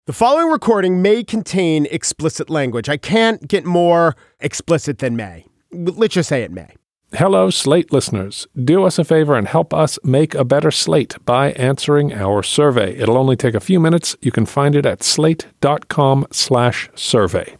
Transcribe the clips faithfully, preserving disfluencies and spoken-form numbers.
The following recording may contain explicit language. I can't get more explicit than may. Let's just say it may. Hello, Slate listeners. Do us a favor and help us make a better Slate by answering our survey. It'll only take a few minutes. You can find it at slate.com slash survey.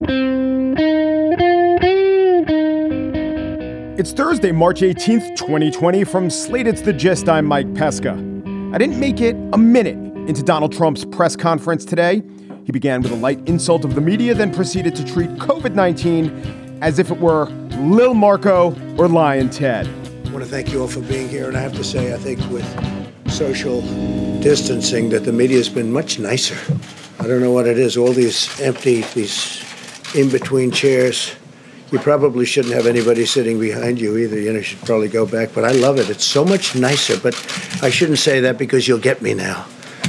It's Thursday, March eighteenth, twenty twenty. From Slate, it's The Gist. I'm Mike Pesca. I didn't make it a minute into Donald Trump's press conference today. He began with a light insult of the media, then proceeded to treat covid nineteen as if it were Lil Marco or Lion Ted. I want to thank you all for being here. And I have to say, I think with social distancing that the media has been much nicer. I don't know what it is. All these empty, these in-between chairs. You probably shouldn't have anybody sitting behind you either. You know, you should probably go back. But I love it. It's so much nicer. But I shouldn't say that because you'll get me now.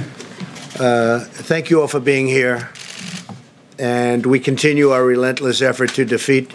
Uh, thank you all for being here. And we continue our relentless effort to defeat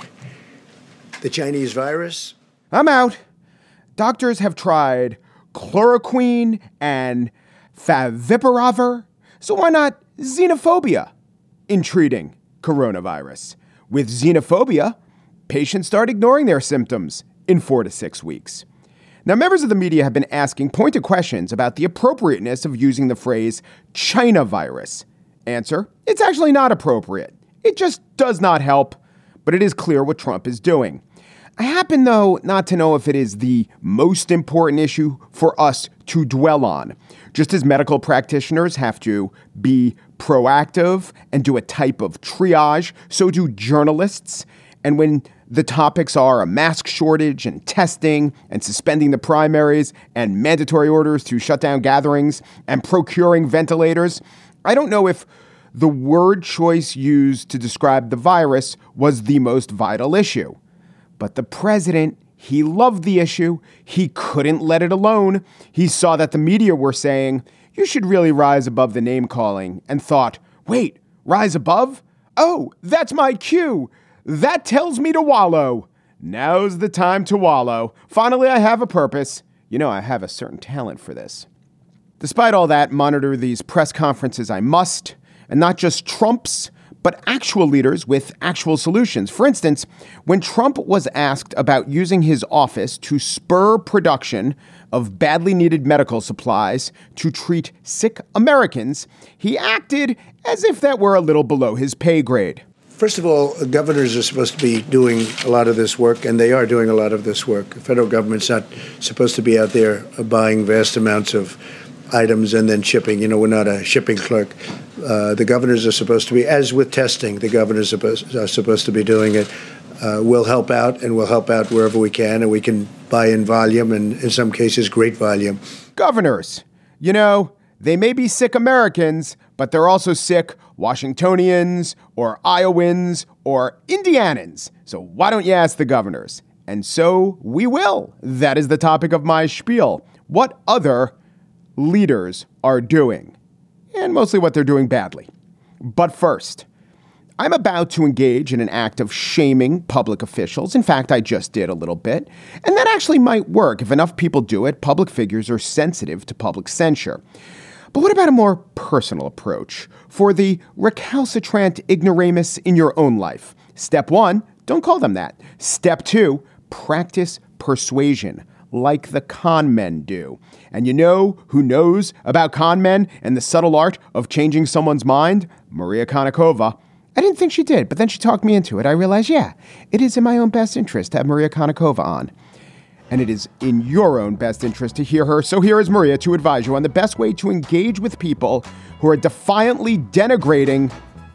the Chinese virus. I'm out. Doctors have tried chloroquine and favipiravir. So why not xenophobia in treating coronavirus? With xenophobia, patients start ignoring their symptoms in four to six weeks. Now, members of the media have been asking pointed questions about the appropriateness of using the phrase China virus. Answer, it's actually not appropriate. It just does not help, but it is clear what Trump is doing. I happen, though, not to know if it is the most important issue for us to dwell on. Just as medical practitioners have to be proactive and do a type of triage, so do journalists. And when the topics are a mask shortage and testing and suspending the primaries and mandatory orders to shut down gatherings and procuring ventilators, I don't know if the word choice used to describe the virus was the most vital issue. But the president, he loved the issue. He couldn't let it alone. He saw that the media were saying, you should really rise above the name calling, and thought, wait, rise above? Oh, that's my cue. That tells me to wallow. Now's the time to wallow. Finally, I have a purpose. You know, I have a certain talent for this. Despite all that, monitor these press conferences I must, and not just Trump's, but actual leaders with actual solutions. For instance, when Trump was asked about using his office to spur production of badly needed medical supplies to treat sick Americans, he acted as if that were a little below his pay grade. First of all, governors are supposed to be doing a lot of this work, and they are doing a lot of this work. The federal government's not supposed to be out there buying vast amounts of items and then shipping. You know, we're not a shipping clerk. Uh, the governors are supposed to be, as with testing, the governors are supposed, are supposed to be doing it. Uh, we'll help out, and we'll help out wherever we can, and we can buy in volume, and in some cases, great volume. Governors, you know, they may be sick Americans, but they're also sick Washingtonians or Iowans or Indianans. So why don't you ask the governors? And so we will. That is the topic of my spiel. What other leaders are doing, and mostly what they're doing badly. But first, I'm about to engage in an act of shaming public officials. In fact, I just did a little bit, and that actually might work. If enough people do it, public figures are sensitive to public censure. But what about a more personal approach for the recalcitrant ignoramus in your own life? Step one, don't call them that. Step two, practice persuasion, like the con men do. And you know who knows about con men and the subtle art of changing someone's mind? Maria Konnikova. I didn't think she did, but then she talked me into it. I realized, yeah, it is in my own best interest to have Maria Konnikova on. And it is in your own best interest to hear her. So here is Maria to advise you on the best way to engage with people who are defiantly denigrating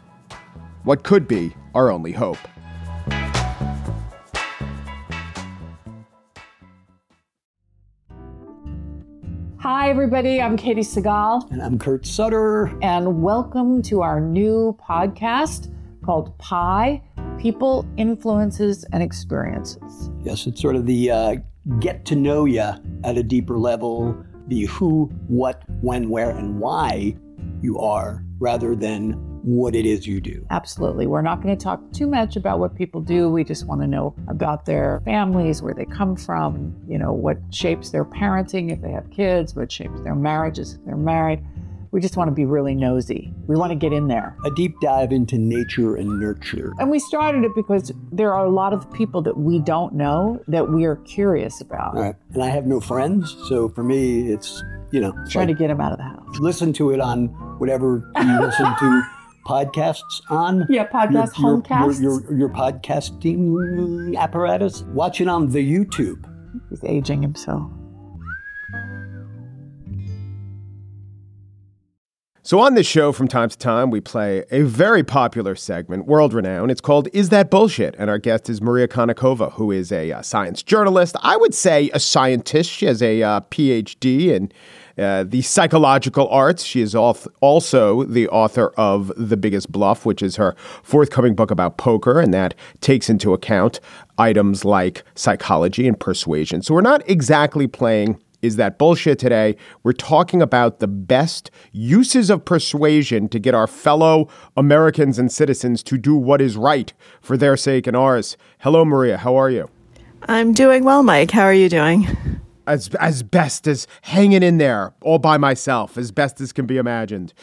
what could be our only hope. Hi, everybody. I'm Katie Segal. And I'm Kurt Sutter. And welcome to our new podcast called Pi, People, Influences, and Experiences. Yes, it's sort of the uh, get to know you at a deeper level, the who, what, when, where, and why you are, rather than what it is you do. Absolutely. We're not going to talk too much about what people do. We just want to know about their families, where they come from, you know, what shapes their parenting if they have kids, what shapes their marriages if they're married. We just want to be really nosy. We want to get in there. A deep dive into nature and nurture. And we started it because there are a lot of people that we don't know that we are curious about. All right. And I have no friends, so for me, it's, you know. Trying like, to get them out of the house. Listen to it on whatever you listen to podcasts on. Yeah, podcast, your, homecasts. Your, your, your podcasting apparatus. Watch it on the YouTube. He's aging himself. So on this show, from time to time, we play a very popular segment, world-renowned. It's called Is That Bullshit? And our guest is Maria Konnikova, who is a uh, science journalist. I would say a scientist. She has a uh, P H D in uh, the psychological arts. She is al- also the author of The Biggest Bluff, which is her forthcoming book about poker, and that takes into account items like psychology and persuasion. So we're not exactly playing Is That Bullshit today. We're talking about the best uses of persuasion to get our fellow Americans and citizens to do what is right for their sake and ours. Hello, Maria. How are you? I'm doing well, Mike. How are you doing? As as best as hanging in there all by myself, as best as can be imagined.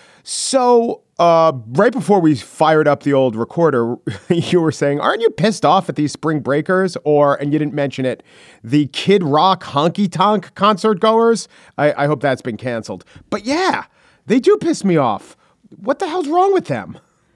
So uh, right before we fired up the old recorder, you were saying, aren't you pissed off at these spring breakers? Or, and you didn't mention it, the Kid Rock honky tonk concert goers? I, I hope that's been canceled. But yeah, they do piss me off. What the hell's wrong with them?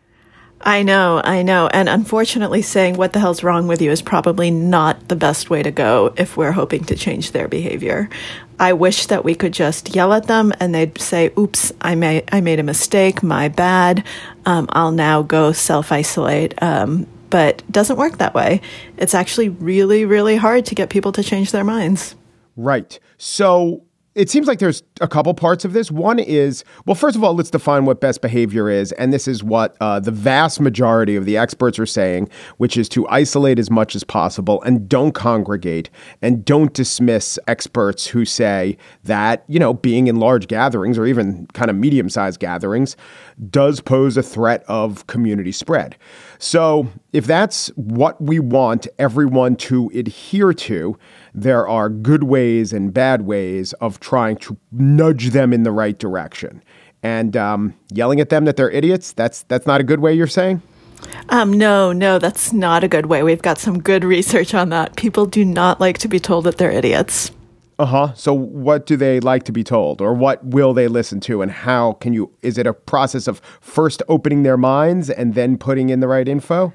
I know, I know. And unfortunately, saying what the hell's wrong with you is probably not the best way to go if we're hoping to change their behavior. I wish that we could just yell at them and they'd say, oops, I made, I made a mistake, my bad. Um, I'll now go self-isolate. Um, but it doesn't work that way. It's actually really, really hard to get people to change their minds. Right. So it seems like there's a couple parts of this. One is, well, first of all, let's define what best behavior is. And this is what uh, the vast majority of the experts are saying, which is to isolate as much as possible and don't congregate and don't dismiss experts who say that, you know, being in large gatherings or even kind of medium-sized gatherings does pose a threat of community spread. So if that's what we want everyone to adhere to, there are good ways and bad ways of trying to nudge them in the right direction. And um, yelling at them that they're idiots, that's that's not a good way, you're saying? Um, no, no, that's not a good way. We've got some good research on that. People do not like to be told that they're idiots. Uh-huh. So what do they like to be told, or what will they listen to, and how can you, is it a process of first opening their minds and then putting in the right info?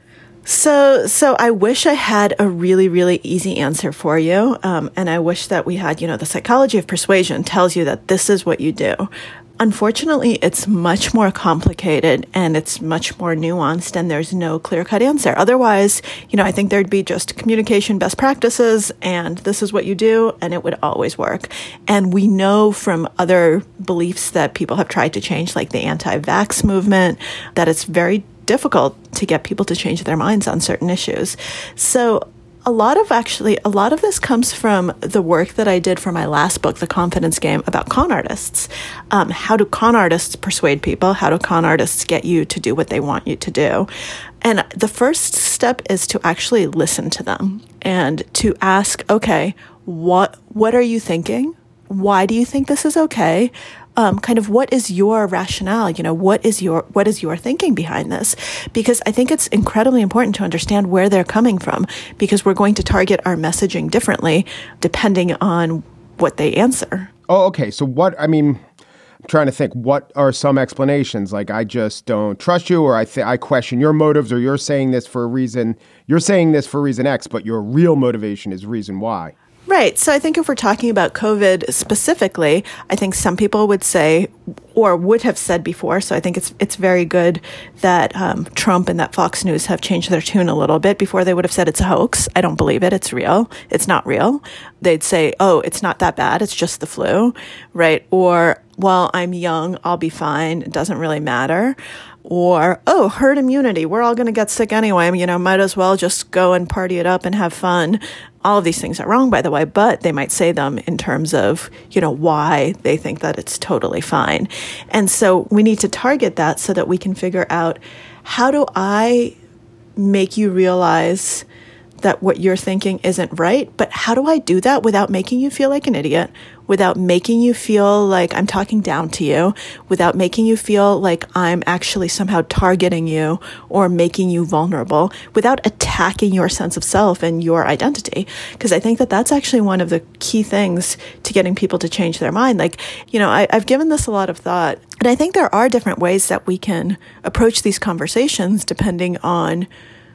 So, so I wish I had a really, really easy answer for you. Um, and I wish that we had, you know, the psychology of persuasion tells you that this is what you do. Unfortunately, it's much more complicated and it's much more nuanced, and there's no clear-cut answer. Otherwise, you know, I think there'd be just communication best practices and this is what you do, and it would always work. And we know from other beliefs that people have tried to change, like the anti-vax movement, that it's very difficult to get people to change their minds on certain issues. So a lot of actually, a lot of this comes from the work that I did for my last book, The Confidence Game, about con artists. Um, how do con artists persuade people? How do con artists get you to do what they want you to do? And the first step is to actually listen to them and to ask, okay, what what are you thinking? Why do you think this is okay? Um, kind of what is your rationale? You know, what is your what is your thinking behind this? Because I think it's incredibly important to understand where they're coming from, because we're going to target our messaging differently depending on what they answer. Oh, okay. So what, I mean, I'm trying to think, what are some explanations? Like, I just don't trust you, or I th- I question your motives, or you're saying this for a reason, you're saying this for reason X, but your real motivation is reason Y. Right. So I think if we're talking about COVID specifically, I think some people would say, or would have said before, so I think it's it's very good that um, Trump and that Fox News have changed their tune a little bit. Before, they would have said it's a hoax. I don't believe it. It's real. It's not real. They'd say, oh, it's not that bad. It's just the flu, right? Or, well, I'm young. I'll be fine. It doesn't really matter. Or, oh, herd immunity. We're all going to get sick anyway. You know, might as well just go and party it up and have fun. All of these things are wrong, by the way, but they might say them in terms of, you know, why they think that it's totally fine. And so we need to target that so that we can figure out, how do I make you realize that what you're thinking isn't right, but how do I do that without making you feel like an idiot, without making you feel like I'm talking down to you, without making you feel like I'm actually somehow targeting you or making you vulnerable, without attacking your sense of self and your identity. Because I think that that's actually one of the key things to getting people to change their mind. Like, you know, I, I've given this a lot of thought, and I think there are different ways that we can approach these conversations depending on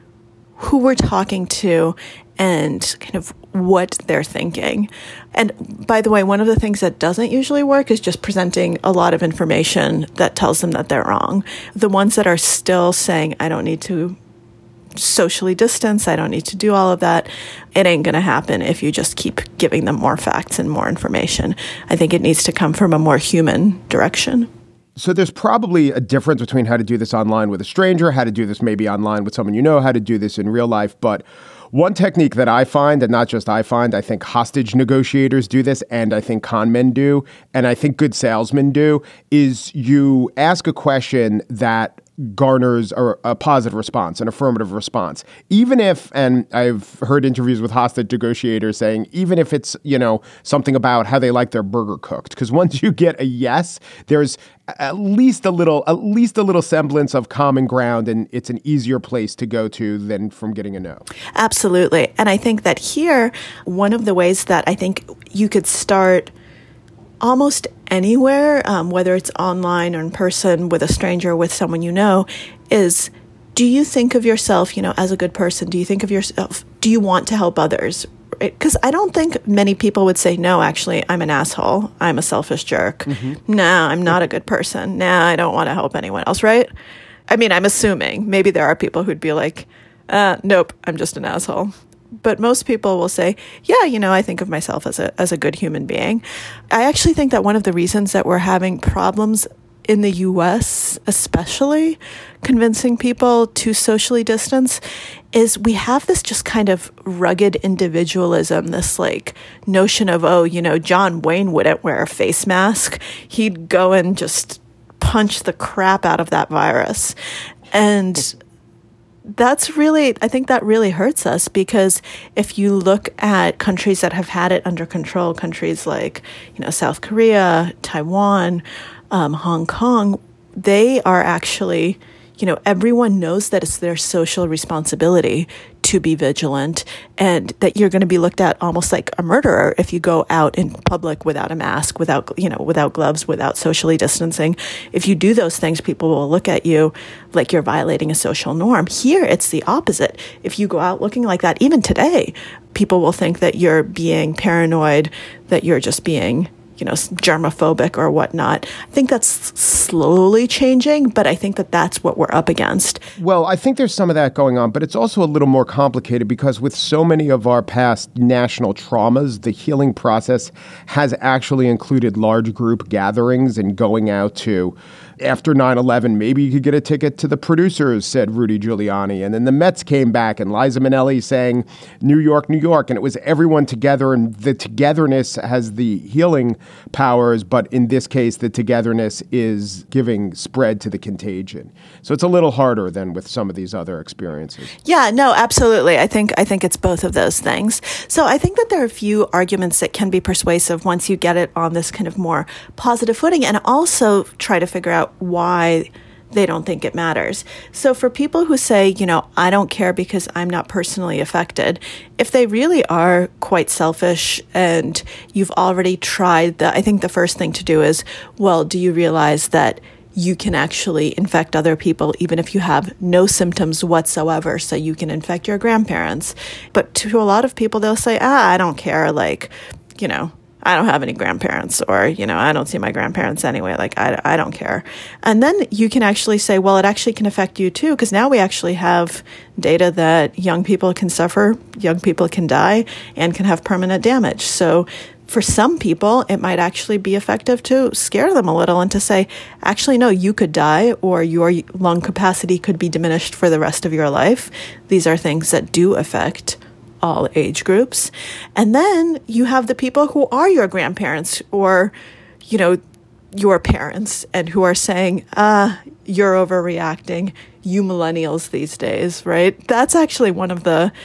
who we're talking to and kind of what they're thinking. And by the way, one of the things that doesn't usually work is just presenting a lot of information that tells them that they're wrong. The ones that are still saying, I don't need to socially distance, I don't need to do all of that, it ain't going to happen if you just keep giving them more facts and more information. I think it needs to come from a more human direction. So there's probably a difference between how to do this online with a stranger, how to do this maybe online with someone you know, how to do this in real life. But one technique that I find, and not just I find, I think hostage negotiators do this, and I think con men do, and I think good salesmen do, is you ask a question that garners a, a positive response, an affirmative response. Even if, and I've heard interviews with hostage negotiators saying, even if it's, you know, something about how they like their burger cooked, because once you get a yes, there's at least a little, at least a little semblance of common ground, and it's an easier place to go to than from getting a no. Absolutely. And I think that here, one of the ways that I think you could start almost anywhere, um, whether it's online or in person with a stranger or with someone you know, is, do you think of yourself, you know, as a good person? Do you think of yourself, do you want to help others? Because I don't think many people would say, no, actually, I'm an asshole. I'm a selfish jerk. Mm-hmm. No, I'm not a good person. No, I don't want to help anyone else, right? I mean, I'm assuming. Maybe there are people who'd be like, uh, nope, I'm just an asshole. But most people will say, yeah, you know, I think of myself as a as a good human being. I actually think that one of the reasons that we're having problems in the U S, especially convincing people to socially distance, is we have this just kind of rugged individualism, this like notion of, oh, you know, John Wayne wouldn't wear a face mask. He'd go and just punch the crap out of that virus. And that's really, I think that really hurts us, because if you look at countries that have had it under control, countries like, you know, South Korea, Taiwan, um, Hong Kong, they are actually, you know, everyone knows that it's their social responsibility to be vigilant, and that you're going to be looked at almost like a murderer if you go out in public without a mask, without, you know, without gloves, without socially distancing. If you do those things, people will look at you like you're violating a social norm. Here, it's the opposite. If you go out looking like that, even today, people will think that you're being paranoid, that you're just being, you know, germophobic or whatnot. I think that's slowly changing, but I think that that's what we're up against. Well, I think there's some of that going on, but it's also a little more complicated, because with so many of our past national traumas, the healing process has actually included large group gatherings and going out to, after nine eleven, maybe you could get a ticket to the producers, said Rudy Giuliani. And then the Mets came back, and Liza Minnelli sang New York, New York. And it was everyone together, and the togetherness has the healing powers. But in this case, the togetherness is giving spread to the contagion. So it's a little harder than with some of these other experiences. Yeah, no, absolutely. I think I think it's both of those things. So I think that there are a few arguments that can be persuasive once you get it on this kind of more positive footing, and also try to figure out why they don't think it matters. So for people who say, you know, I don't care because I'm not personally affected, if they really are quite selfish and you've already tried that, I think the first thing to do is, well, do you realize that you can actually infect other people even if you have no symptoms whatsoever, so you can infect your grandparents? But to a lot of people, they'll say, ah, I don't care, like, you know, I don't have any grandparents, or, you know, I don't see my grandparents anyway. Like, I, I don't care. And then you can actually say, well, it actually can affect you too, because now we actually have data that young people can suffer, young people can die, and can have permanent damage. So for some people, it might actually be effective to scare them a little and to say, actually, no, you could die, or your lung capacity could be diminished for the rest of your life. These are things that do affect all age groups. And then you have the people who are your grandparents, or, you know, your parents, and who are saying, ah, you're overreacting, you millennials these days, right? That's actually one of the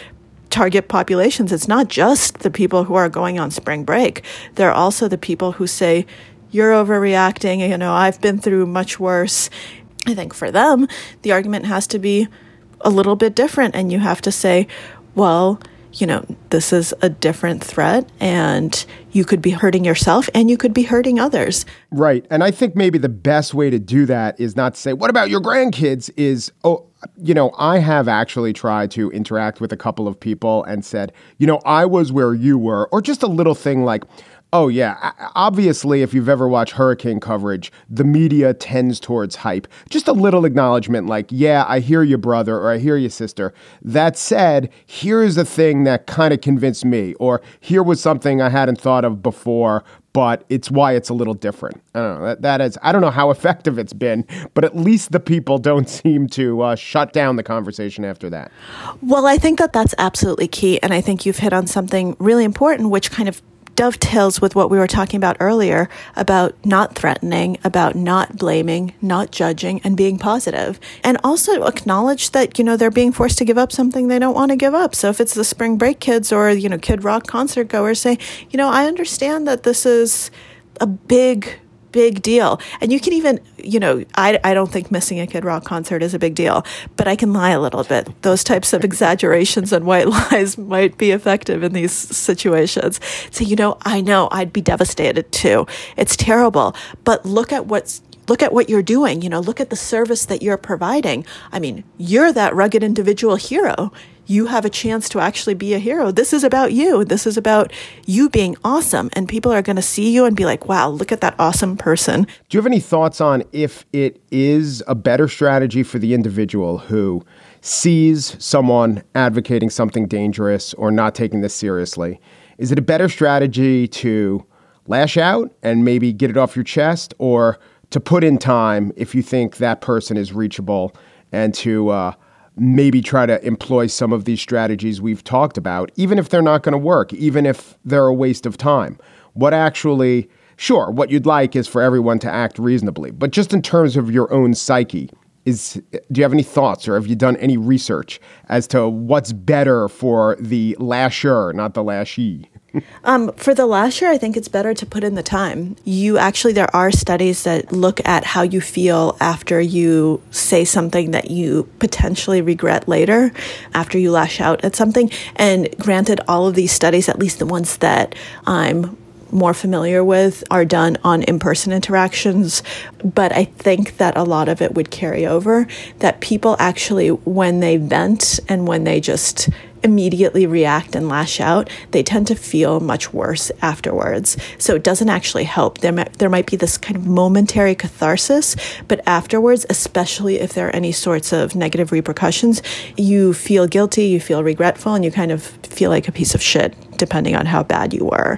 target populations. It's not just the people who are going on spring break. They're also the people who say, you're overreacting, you know, I've been through much worse. I think for them, the argument has to be a little bit different. And you have to say, well, you know, this is a different threat and you could be hurting yourself and you could be hurting others. Right. And I think maybe the best way to do that is not to say, what about your grandkids? Is, oh, you know, I have actually tried to interact with a couple of people and said, you know, I was where you were, or just a little thing like, oh, yeah. Obviously, if you've ever watched hurricane coverage, the media tends towards hype. Just a little acknowledgement like, yeah, I hear you, brother, or I hear you, sister. That said, here's a thing that kind of convinced me, or here was something I hadn't thought of before, but it's why it's a little different. I don't know. That, that is, I don't know how effective it's been, but at least the people don't seem to uh, shut down the conversation after that. Well, I think that that's absolutely key. And I think you've hit on something really important, which kind of dovetails with what we were talking about earlier about not threatening, about not blaming, not judging, and being positive. And also acknowledge that, you know, they're being forced to give up something they don't want to give up. So if it's the spring break kids or, you know, Kid Rock concert goers, say, you know, I understand that this is a big big deal. And you can even, you know, I, I don't think missing a Kid Rock concert is a big deal, but I can lie a little bit. Those types of exaggerations and white lies might be effective in these situations. So, you know, I know I'd be devastated too. It's terrible, but look at what's Look at what you're doing. You know, look at the service that you're providing. I mean, you're that rugged individual hero. You have a chance to actually be a hero. This is about you. This is about you being awesome. And people are going to see you and be like, wow, look at that awesome person. Do you have any thoughts on if it is a better strategy for the individual who sees someone advocating something dangerous or not taking this seriously? Is it a better strategy to lash out and maybe get it off your chest, or to put in time if you think that person is reachable, and to uh, maybe try to employ some of these strategies we've talked about, even if they're not going to work, even if they're a waste of time? What actually, sure, what you'd like is for everyone to act reasonably, but just in terms of your own psyche, is, do you have any thoughts, or have you done any research as to what's better for the lasher, not the lashee? Um, for the lasher, I think it's better to put in the time. You actually, there are studies that look at how you feel after you say something that you potentially regret later, after you lash out at something. And granted, all of these studies, at least the ones that I'm more familiar with, are done on in-person interactions. But I think that a lot of it would carry over, that people actually, when they vent and when they just immediately react and lash out, they tend to feel much worse afterwards. So it doesn't actually help. There might, there might be this kind of momentary catharsis, but afterwards, especially if there are any sorts of negative repercussions, you feel guilty, you feel regretful, and you kind of feel like a piece of shit, depending on how bad you were.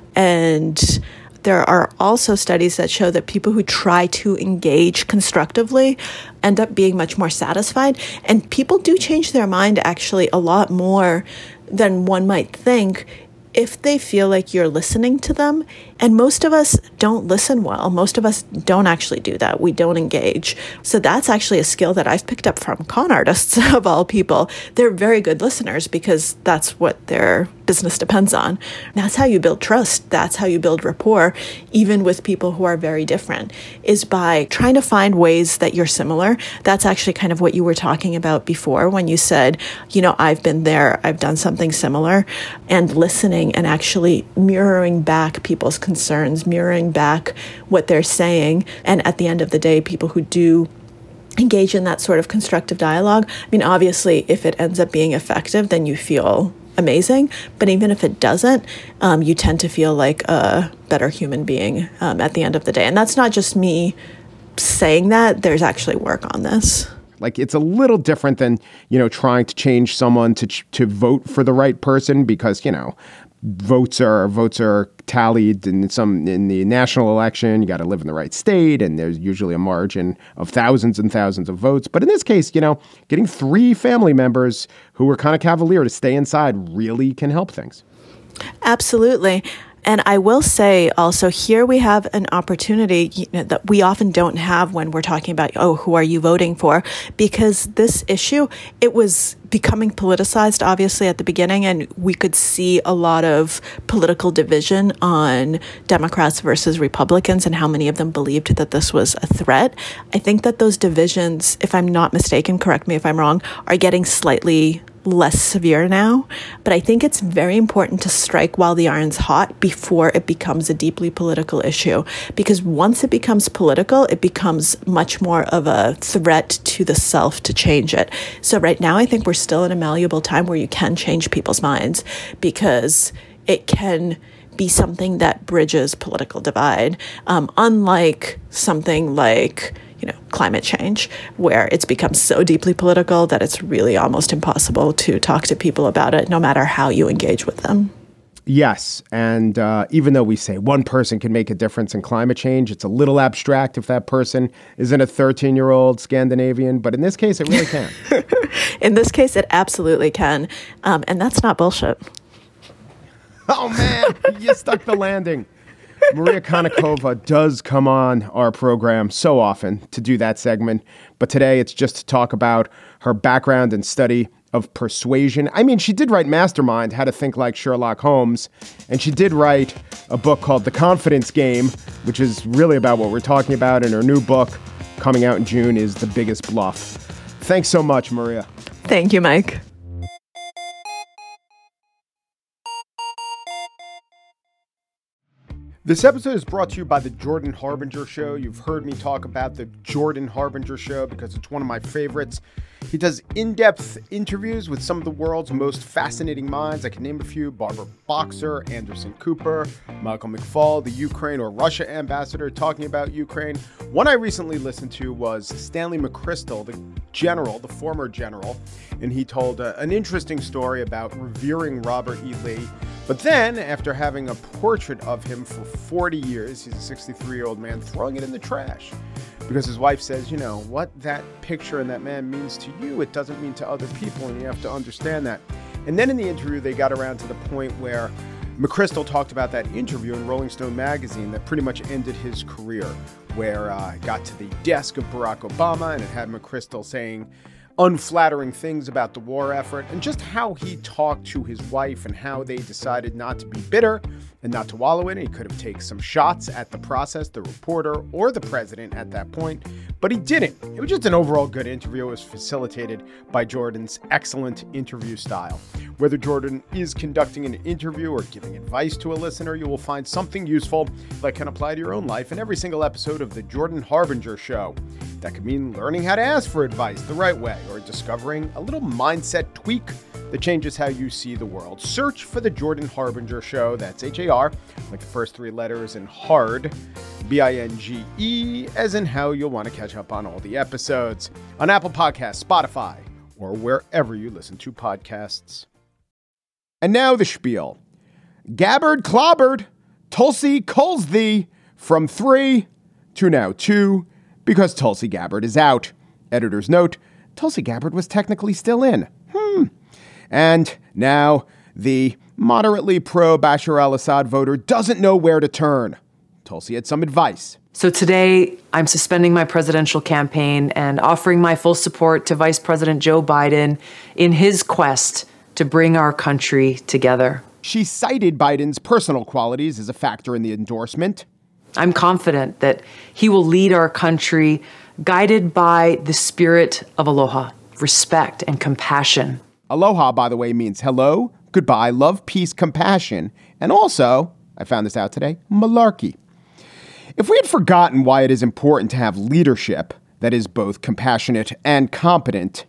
And there are also studies that show that people who try to engage constructively end up being much more satisfied. And people do change their mind actually a lot more than one might think if they feel like you're listening to them. And most of us don't listen well. Most of us don't actually do that. We don't engage. So that's actually a skill that I've picked up from con artists, of all people. They're very good listeners because that's what their business depends on. That's how you build trust. That's how you build rapport, even with people who are very different, is by trying to find ways that you're similar. That's actually kind of what you were talking about before when you said, you know, I've been there, I've done something similar, and listening and actually mirroring back people's concerns, mirroring back what they're saying. And at the end of the day, people who do engage in that sort of constructive dialogue, I mean, obviously, if it ends up being effective, then you feel amazing. But even if it doesn't, um, you tend to feel like a better human being um, at the end of the day. And that's not just me saying that. There's actually work on this. Like, it's a little different than, you know, trying to change someone to to vote for the right person, because, you know, votes are votes are tallied in some in the national election. You got to live in the right state, and there's usually a margin of thousands and thousands of votes. But in this case, you know, getting three family members who were kind of cavalier to stay inside really can help things. Absolutely. And I will say also here we have an opportunity you know, that we often don't have when we're talking about, oh, who are you voting for? Because this issue, it was becoming politicized, obviously, at the beginning, and we could see a lot of political division on Democrats versus Republicans and how many of them believed that this was a threat. I think that those divisions, if I'm not mistaken, correct me if I'm wrong, are getting slightly less severe now, but I think it's very important to strike while the iron's hot before it becomes a deeply political issue. Because once it becomes political, it becomes much more of a threat to the self to change it. So right now, I think we're still in a malleable time where you can change people's minds because it can be something that bridges political divide, um, unlike something like you know, climate change, where it's become so deeply political that it's really almost impossible to talk to people about it, no matter how you engage with them. Yes. And uh, even though we say one person can make a difference in climate change, it's a little abstract if that person isn't a thirteen-year-old Scandinavian. But in this case, it really can. In this case, it absolutely can. Um, and that's not bullshit. Oh, man, you stuck the landing. Maria Konnikova does come on our program so often to do that segment. But today it's just to talk about her background and study of persuasion. I mean, she did write Mastermind, How to Think Like Sherlock Holmes. And she did write a book called The Confidence Game, which is really about what we're talking about. And her new book coming out in June is The Biggest Bluff. Thanks so much, Maria. Thank you, Mike. This episode is brought to you by the Jordan Harbinger Show. You've heard me talk about the Jordan Harbinger Show because it's one of my favorites. He does in-depth interviews with some of the world's most fascinating minds. I can name a few: Barbara Boxer, Anderson Cooper, Michael McFaul, the Ukraine or Russia ambassador talking about Ukraine. One I recently listened to was Stanley McChrystal, the general, the former general, and he told uh, an interesting story about revering Robert E. Lee. But then, after having a portrait of him for forty years, he's a sixty-three-year-old man, throwing it in the trash. Because his wife says, you know, what that picture and that man means to you, it doesn't mean to other people, and you have to understand that. And then in the interview, they got around to the point where McChrystal talked about that interview in Rolling Stone magazine that pretty much ended his career, where uh, it got to the desk of Barack Obama, and it had McChrystal saying unflattering things about the war effort, and just how he talked to his wife and how they decided not to be bitter and not to wallow in it. He could have taken some shots at the process, the reporter, or the president at that point, but he didn't. It was just an overall good interview. It was facilitated by Jordan's excellent interview style. Whether Jordan is conducting an interview or giving advice to a listener, you will find something useful that can apply to your own life in every single episode of The Jordan Harbinger Show. That could mean learning how to ask for advice the right way, or discovering a little mindset tweak that changes how you see the world. Search for The Jordan Harbinger Show. That's H A R, like the first three letters, and hard, B I N G E, as in how you'll want to catch up on all the episodes on Apple Podcasts, Spotify, or wherever you listen to podcasts. And now the spiel. Gabbard clobbered. Tulsi calls thee from three to now two because Tulsi Gabbard is out. Editor's note, Tulsi Gabbard was technically still in. Hmm. And now the moderately pro-Bashar al-Assad voter doesn't know where to turn. Tulsi had some advice. So today, I'm suspending my presidential campaign and offering my full support to Vice President Joe Biden in his quest to bring our country together. She cited Biden's personal qualities as a factor in the endorsement. I'm confident that he will lead our country guided by the spirit of aloha, respect, and compassion. Aloha, by the way, means hello, goodbye, love, peace, compassion, and also, I found this out today, malarkey. If we had forgotten why it is important to have leadership that is both compassionate and competent,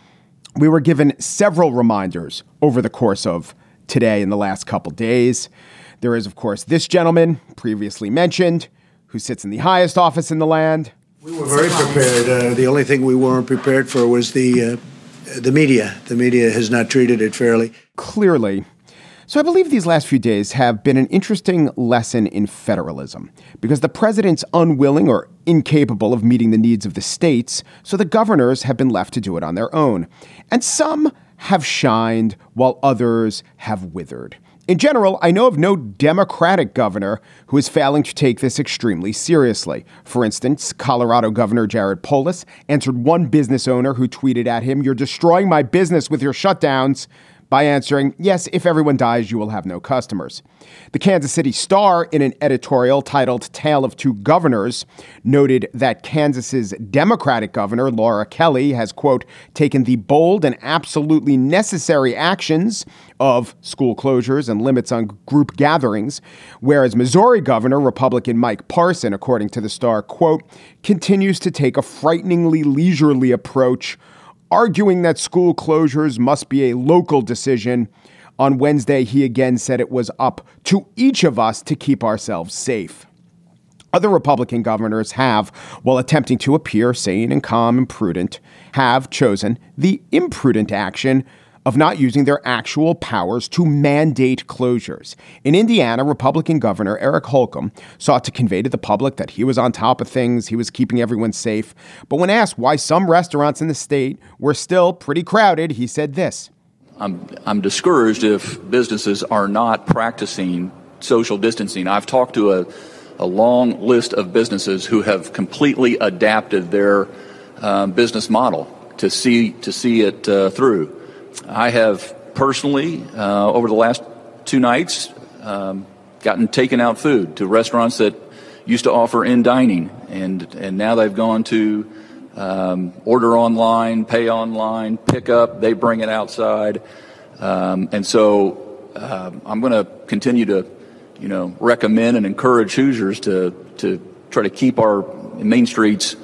we were given several reminders over the course of today and the last couple days. There is, of course, this gentleman, previously mentioned, who sits in the highest office in the land. We were very prepared. Uh, the only thing we weren't prepared for was the uh, the media. The media has not treated it fairly. Clearly. So I believe these last few days have been an interesting lesson in federalism, because the president's unwilling or incapable of meeting the needs of the states, so the governors have been left to do it on their own. And some have shined while others have withered. In general, I know of no Democratic governor who is failing to take this extremely seriously. For instance, Colorado Governor Jared Polis answered one business owner who tweeted at him, "You're destroying my business with your shutdowns," by answering, "Yes, if everyone dies, you will have no customers." The Kansas City Star, in an editorial titled Tale of Two Governors, noted that Kansas's Democratic governor, Laura Kelly, has, quote, taken the bold and absolutely necessary actions of school closures and limits on group gatherings, whereas Missouri Governor, Republican Mike Parson, according to the Star, quote, continues to take a frighteningly leisurely approach, arguing that school closures must be a local decision. On Wednesday, he again said it was up to each of us to keep ourselves safe. Other Republican governors have, while attempting to appear sane and calm and prudent, have chosen the imprudent action of not using their actual powers to mandate closures. In Indiana, Republican Governor Eric Holcomb sought to convey to the public that he was on top of things, he was keeping everyone safe. But when asked why some restaurants in the state were still pretty crowded, he said this. I'm, I'm discouraged if businesses are not practicing social distancing. I've talked to a, a long list of businesses who have completely adapted their um, business model to see, to see it uh, through. I have personally, uh, over the last two nights, um, gotten taken out food to restaurants that used to offer in dining, and and now they've gone to um, order online, pay online, pick up. They bring it outside, um, and so uh, I'm going to continue to, you know, recommend and encourage Hoosiers to to try to keep our main streets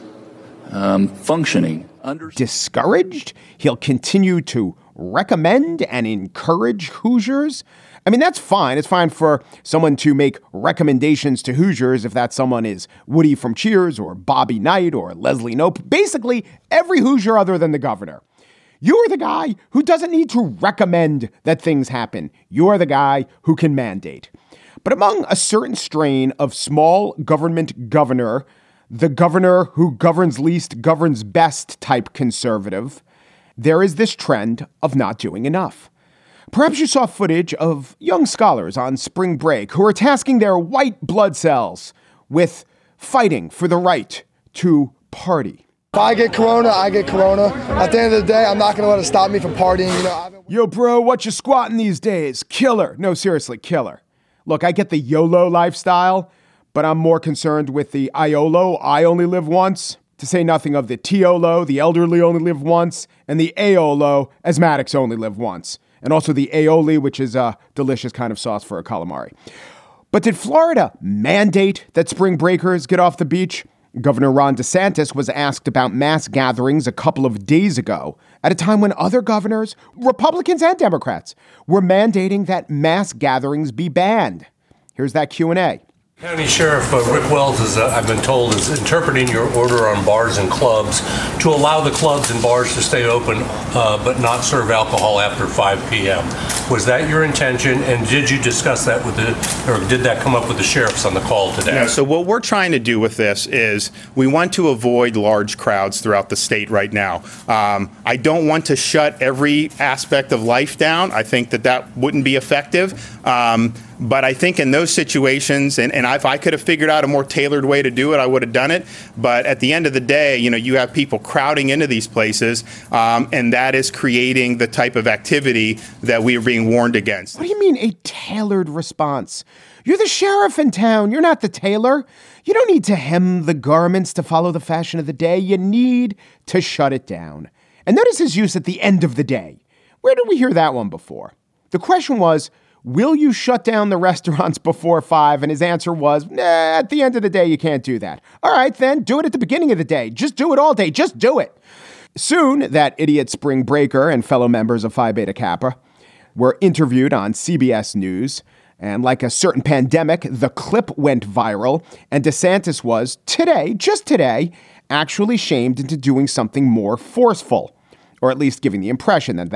um, functioning. Under- Discouraged? He'll continue to recommend and encourage Hoosiers? I mean, that's fine. It's fine for someone to make recommendations to Hoosiers if that someone is Woody from Cheers or Bobby Knight or Leslie Knope. Basically, every Hoosier other than the governor. You're the guy who doesn't need to recommend that things happen. You're the guy who can mandate. But among a certain strain of small government governor, the governor who governs least governs best type conservative, there is this trend of not doing enough. Perhaps you saw footage of young scholars on spring break who are tasking their white blood cells with fighting for the right to party. If I get corona, I get corona. At the end of the day, I'm not going to let it stop me from partying. You know, I've been... Yo, bro, what you squatting these days? Killer. No, seriously, killer. Look, I get the YOLO lifestyle, but I'm more concerned with the IOLO, I only live once. To say nothing of the TOLO, the elderly only live once, and the AOLO, asthmatics only live once. And also the aioli, which is a delicious kind of sauce for a calamari. But did Florida mandate that spring breakers get off the beach? Governor Ron DeSantis was asked about mass gatherings a couple of days ago, at a time when other governors, Republicans and Democrats, were mandating that mass gatherings be banned. Here's that Q and A. County Sheriff uh, Rick Wells, is, uh, I've been told, is interpreting your order on bars and clubs to allow the clubs and bars to stay open uh, but not serve alcohol after five p.m. Was that your intention, and did you discuss that with the, or did that come up with the sheriffs on the call today? No, so what we're trying to do with this is we want to avoid large crowds throughout the state right now. Um, I don't want to shut every aspect of life down. I think that that wouldn't be effective. Um, But I think in those situations, and, and if I could have figured out a more tailored way to do it, I would have done it. But at the end of the day, you know, you have people crowding into these places, um, and that is creating the type of activity that we are being warned against. What do you mean a tailored response? You're the sheriff in town. You're not the tailor. You don't need to hem the garments to follow the fashion of the day. You need to shut it down. And notice his use at the end of the day. Where did we hear that one before? The question was, will you shut down the restaurants before five? And his answer was, nah, at the end of the day, you can't do that. All right, then do it at the beginning of the day. Just do it all day. Just do it. Soon, that idiot spring breaker and fellow members of Phi Beta Kappa were interviewed on C B S News. And like a certain pandemic, the clip went viral. And DeSantis was today, just today, actually shamed into doing something more forceful, or at least giving the impression that that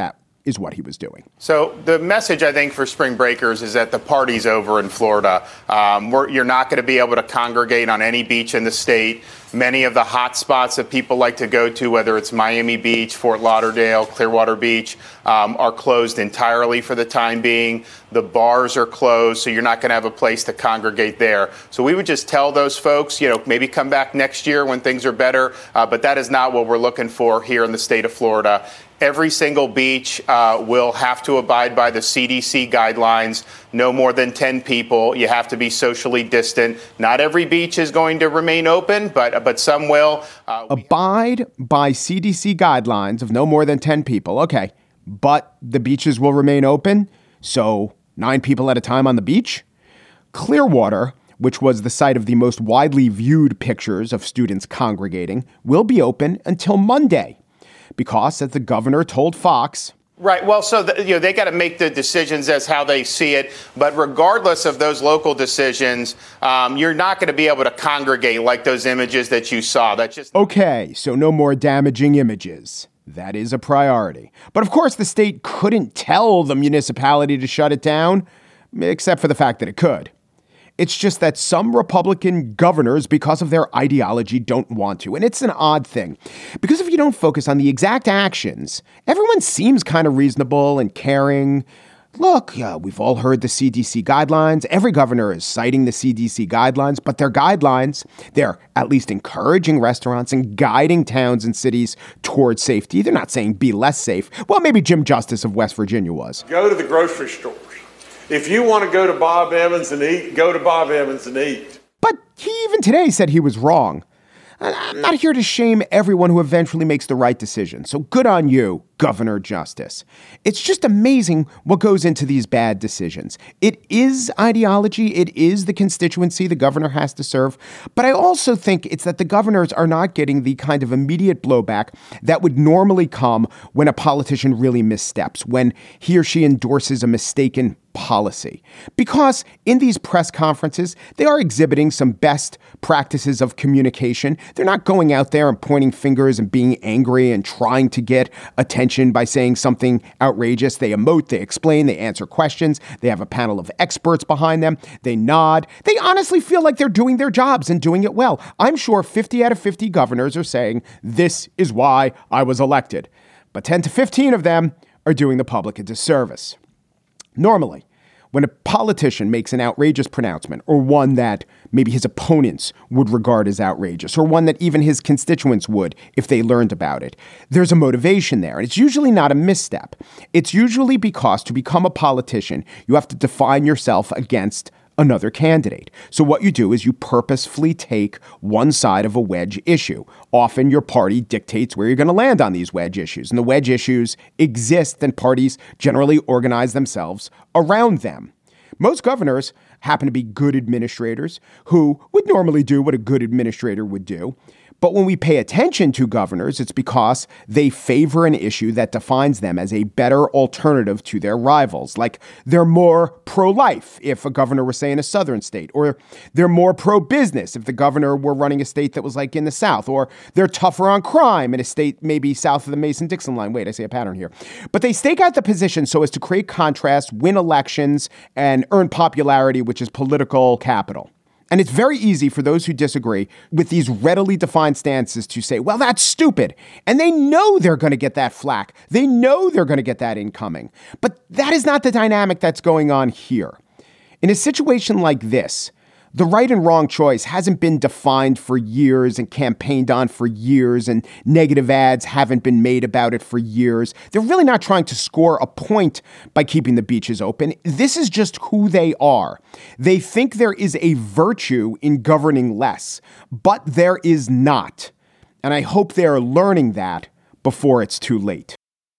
is what he was doing. So the message, I think, for spring breakers is that the party's over in Florida. Um, we're, you're not going to be able to congregate on any beach in the state. Many of the hot spots that people like to go to, whether it's Miami Beach, Fort Lauderdale, Clearwater Beach, um, are closed entirely for the time being. The bars are closed, so you're not going to have a place to congregate there. So we would just tell those folks, you know, maybe come back next year when things are better. Uh, but that is not what we're looking for here in the state of Florida. Every single beach uh, will have to abide by the C D C guidelines. No more than ten people. You have to be socially distant. Not every beach is going to remain open, but but some will. Uh, abide by C D C guidelines of no more than ten people. Okay, but the beaches will remain open. So nine people at a time on the beach. Clearwater, which was the site of the most widely viewed pictures of students congregating, will be open until Monday. Because, as the governor told Fox. Right. Well, so, the, you know, they got to make the decisions as how they see it. But regardless of those local decisions, um, you're not going to be able to congregate like those images that you saw. That's just. OK, so no more damaging images. That is a priority. But of course, the state couldn't tell the municipality to shut it down, except for the fact that it could. It's just that some Republican governors, because of their ideology, don't want to. And it's an odd thing, because if you don't focus on the exact actions, everyone seems kind of reasonable and caring. Look, uh, we've all heard the C D C guidelines. Every governor is citing the C D C guidelines, but their guidelines, they're at least encouraging restaurants and guiding towns and cities towards safety. They're not saying be less safe. Well, maybe Jim Justice of West Virginia was. Go to the grocery store. If you want to go to Bob Evans and eat, go to Bob Evans and eat. But he even today said he was wrong. I'm not here to shame everyone who eventually makes the right decision. So good on you, Governor Justice. It's just amazing what goes into these bad decisions. It is ideology. It is the constituency the governor has to serve. But I also think it's that the governors are not getting the kind of immediate blowback that would normally come when a politician really missteps, when he or she endorses a mistaken policy. Because in these press conferences, they are exhibiting some best practices of communication. They're not going out there and pointing fingers and being angry and trying to get attention by saying something outrageous. They emote, they explain, they answer questions. They have a panel of experts behind them. They nod. They honestly feel like they're doing their jobs and doing it well. I'm sure fifty out of fifty governors are saying, this is why I was elected. But ten to fifteen of them are doing the public a disservice. Normally, when a politician makes an outrageous pronouncement, or one that maybe his opponents would regard as outrageous, or one that even his constituents would if they learned about it, there's a motivation there. And it's usually not a misstep. It's usually because to become a politician, you have to define yourself against another candidate. So what you do is you purposefully take one side of a wedge issue. Often your party dictates where you're going to land on these wedge issues. And the wedge issues exist, and parties generally organize themselves around them. Most governors happen to be good administrators who would normally do what a good administrator would do. But when we pay attention to governors, it's because they favor an issue that defines them as a better alternative to their rivals. Like they're more pro-life if a governor were, say, in a southern state, or they're more pro-business if the governor were running a state that was like in the South, or they're tougher on crime in a state maybe south of the Mason-Dixon line. Wait, I see a pattern here. But they stake out the position so as to create contrast, win elections, and earn popularity, which is political capital. And it's very easy for those who disagree with these readily defined stances to say, well, that's stupid. And they know they're going to get that flack. They know they're going to get that incoming. But that is not the dynamic that's going on here. In a situation like this, the right and wrong choice hasn't been defined for years and campaigned on for years, and negative ads haven't been made about it for years. They're really not trying to score a point by keeping the beaches open. This is just who they are. They think there is a virtue in governing less, but there is not. And I hope they're learning that before it's too late.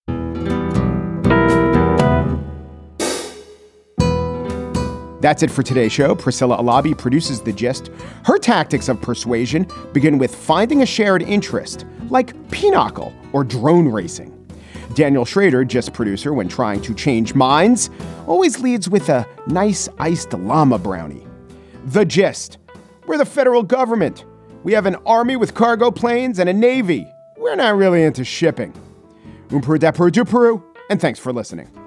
That's it for today's show. Priscilla Alabi produces The Gist. Her tactics of persuasion begin with finding a shared interest, like pinochle or drone racing. Daniel Schrader, Gist producer, when trying to change minds, always leads with a nice iced llama brownie. The Gist. We're the federal government. We have an army with cargo planes and a navy. We're not really into shipping. Oomperu dapperu duperu. And thanks for listening.